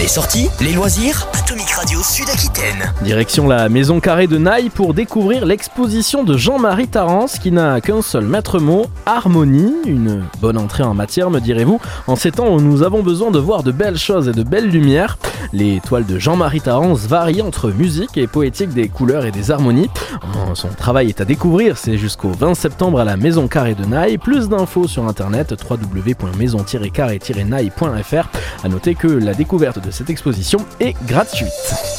Les sorties, les loisirs, Atomic Radio Sud-Aquitaine. Direction la Maison Carrée de Naï pour découvrir l'exposition de Jean-Marie Tarance qui n'a qu'un seul maître mot, harmonie. Une bonne entrée en matière, me direz-vous, en ces temps où nous avons besoin de voir de belles choses et de belles lumières. Les toiles de Jean-Marie Tarance varient entre musique et poétique des couleurs et des harmonies. Son travail est à découvrir, c'est jusqu'au 20 septembre à la Maison Carrée de Naï. Plus d'infos sur internet www.maison-carré-naï.fr. A noter que la découverte de cette exposition est gratuite.